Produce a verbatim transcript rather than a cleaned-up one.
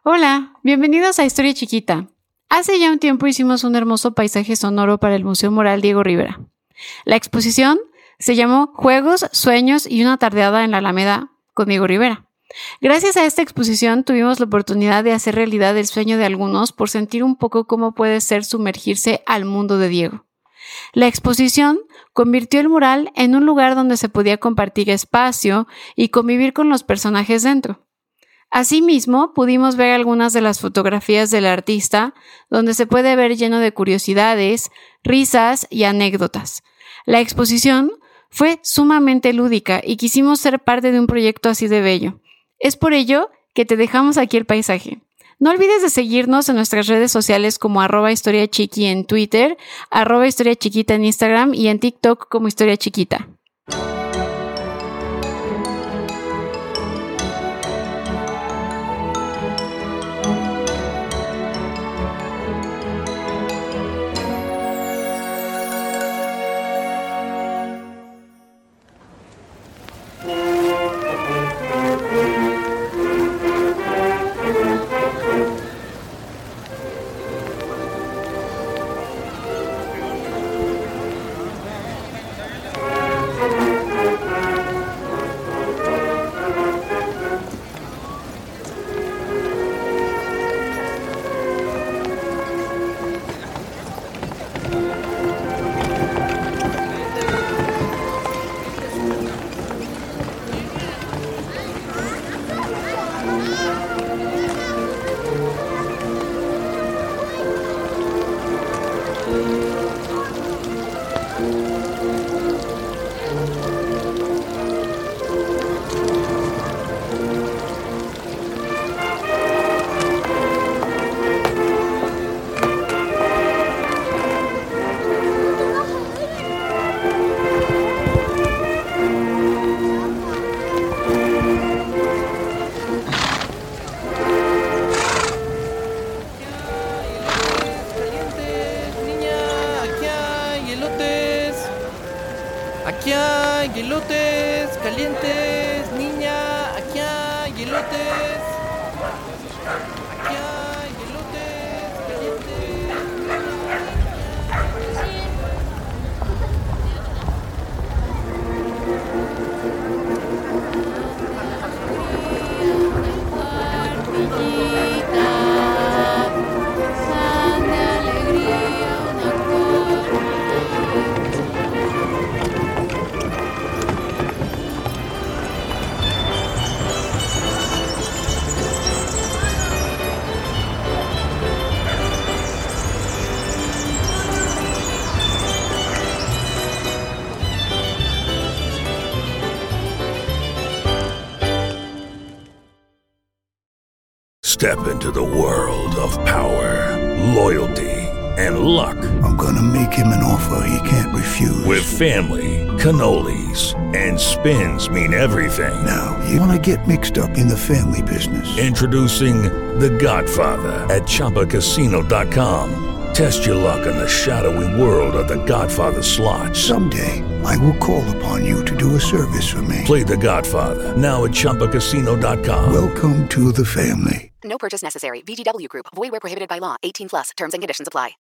Hola, bienvenidos a Historia Chiquita. Hace ya un tiempo hicimos un hermoso paisaje sonoro para el Museo Mural Diego Rivera. La exposición se llamó Juegos, Sueños y una tardeada en la Alameda con Diego Rivera. Gracias a esta exposición tuvimos la oportunidad de hacer realidad el sueño de algunos por sentir un poco cómo puede ser sumergirse al mundo de Diego. La exposición convirtió el mural en un lugar donde se podía compartir espacio y convivir con los personajes dentro. Asimismo, pudimos ver algunas de las fotografías del artista, donde se puede ver lleno de curiosidades, risas y anécdotas. La exposición fue sumamente lúdica y quisimos ser parte de un proyecto así de bello. Es por ello que te dejamos aquí el paisaje. No olvides de seguirnos en nuestras redes sociales como arroba historia chiqui en Twitter, arroba historia chiquita en Instagram y en TikTok como historia chiquita. Aquí hay elotes calientes, niña, aquí hay elotes. Aquí hay elotes calientes. Step into the world of power, loyalty, and luck. I'm gonna make him an offer he can't refuse. With family, cannolis, and spins mean everything. Now, you wanna get mixed up in the family business. Introducing The Godfather at Chumba Casino dot com. Test your luck in the shadowy world of The Godfather slot. Someday, I will call upon you to do a service for me. Play The Godfather now at Chumba Casino dot com. Welcome to the family. No purchase necessary. V G W Group. Void where prohibited by law. eighteen plus. Terms and conditions apply.